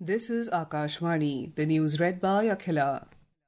This is Akashvani, the news read by Akhila.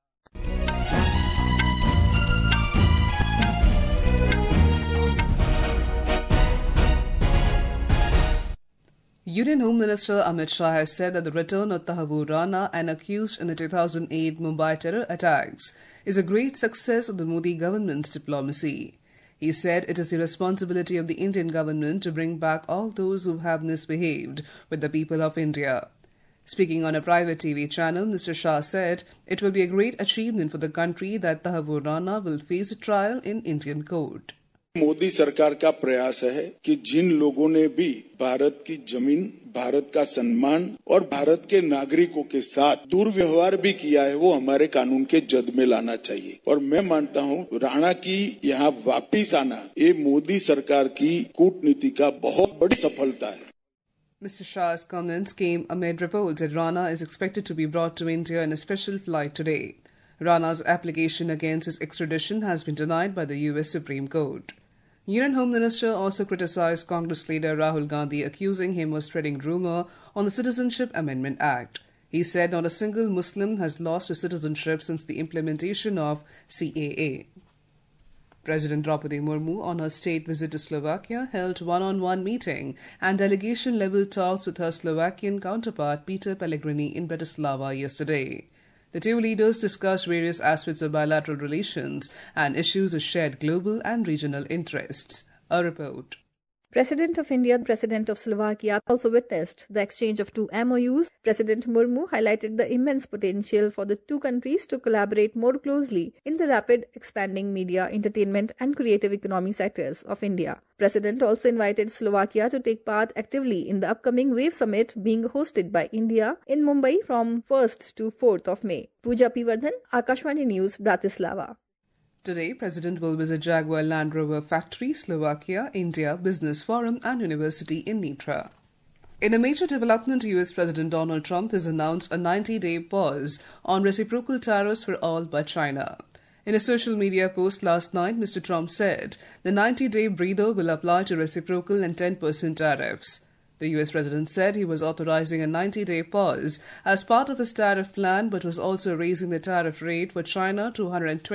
Union Home Minister Amit Shah has said that the return of Tahabur Rana, an accused in the 2008 Mumbai terror attacks, is a great success of the Modi government's diplomacy. He said it is the responsibility of the Indian government to bring back all those who have misbehaved with the people of India. Speaking on a private TV channel, Mr. Shah said it will be a great achievement for the country that Tahabur Rana will face a trial in Indian court. Modi सरकार का प्रयास है कि जिन लोगों ने भी भारत की जमीन, भारत का सम्मान और भारत के नागरिकों के साथ दुर्व्यवहार भी किया है, वो हमारे कानून के जद में लाना चाहिए। और मैं मानता हूँ राणा की यहाँ वापिस आना ये मोदी सरकार की कूटनीति का बहुत बड़ी सफलता है। Mr. Shah's comments came amid reports that Rana is expected to be brought to India in a special flight today. Rana's application against his extradition has been denied by the US Supreme Court. Union Home Minister also criticized Congress leader Rahul Gandhi, accusing him of spreading rumor on the Citizenship Amendment Act. He said not a single Muslim has lost his citizenship since the implementation of CAA. President Draupadi Murmu, on her state visit to Slovakia, held one-on-one meeting and delegation-level talks with her Slovakian counterpart Peter Pellegrini in Bratislava yesterday. The two leaders discussed various aspects of bilateral relations and issues of shared global and regional interests. A report. President of India and President of Slovakia also witnessed the exchange of two MOUs. President Murmu highlighted the immense potential for the two countries to collaborate more closely in the rapid expanding media, entertainment and creative economy sectors of India. President also invited Slovakia to take part actively in the upcoming WAVE Summit being hosted by India in Mumbai from 1st to 4th of May. Pooja P. Vardhan, Akashvani News, Bratislava. Today, President will visit Jaguar Land Rover factory, Slovakia, India Business Forum and University in Nitra. In a major development, US President Donald Trump has announced a 90-day pause on reciprocal tariffs for all but China. In a social media post last night, Mr. Trump said the 90-day breather will apply to reciprocal and 10% tariffs. The US President said he was authorizing a 90-day pause as part of his tariff plan, but was also raising the tariff rate for China to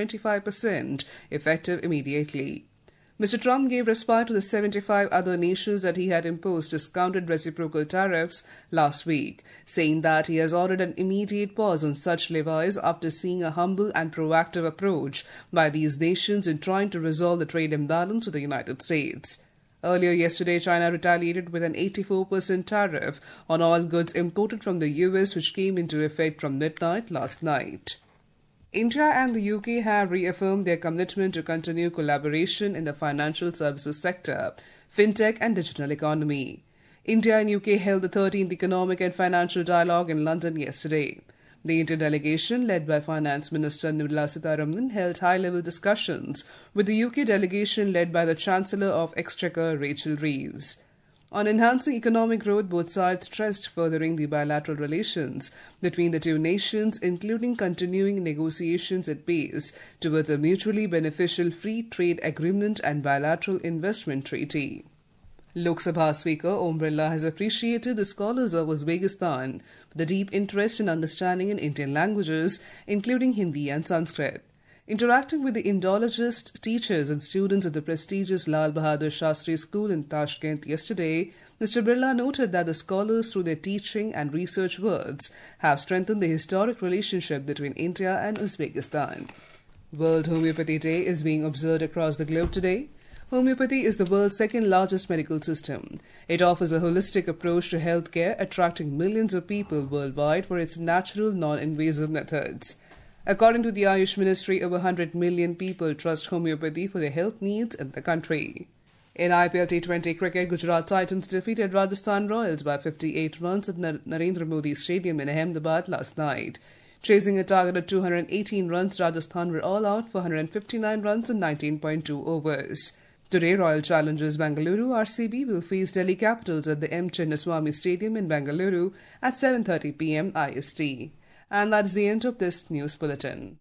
125%, effective immediately. Mr. Trump gave respite to the 75 other nations that he had imposed discounted reciprocal tariffs last week, saying that he has ordered an immediate pause on such levies after seeing a humble and proactive approach by these nations in trying to resolve the trade imbalance with the United States. Earlier yesterday, China retaliated with an 84% tariff on all goods imported from the US, which came into effect from midnight last night. India and the UK have reaffirmed their commitment to continue collaboration in the financial services sector, fintech and digital economy. India and UK held the 13th Economic and Financial Dialogue in London yesterday. The Indian delegation, led by Finance Minister Nirmala Sitharaman, held high-level discussions with the UK delegation led by the Chancellor of Exchequer, Rachel Reeves. On enhancing economic growth, both sides stressed furthering the bilateral relations between the two nations, including continuing negotiations at pace towards a mutually beneficial free trade agreement and bilateral investment treaty. Lok Sabha Speaker Om Birla has appreciated the scholars of Uzbekistan for the deep interest and understanding in Indian languages, including Hindi and Sanskrit. Interacting with the Indologist teachers and students at the prestigious Lal Bahadur Shastri School in Tashkent yesterday, Mr. Birla noted that the scholars, through their teaching and research works, have strengthened the historic relationship between India and Uzbekistan. World Homeopathy Day is being observed across the globe today. Homeopathy is the world's second largest medical system. It offers a holistic approach to healthcare, attracting millions of people worldwide for its natural, non-invasive methods. According to the Ayush Ministry, over 100 million people trust homeopathy for their health needs in the country. In IPL T20 cricket, Gujarat Titans defeated Rajasthan Royals by 58 runs at Narendra Modi Stadium in Ahmedabad last night. Chasing a target of 218 runs, Rajasthan were all out for 159 runs in 19.2 overs. Today, Royal Challengers Bengaluru RCB will face Delhi Capitals at the M. Chinnaswamy Stadium in Bengaluru at 7:30 p.m. IST. And that's the end of this news bulletin.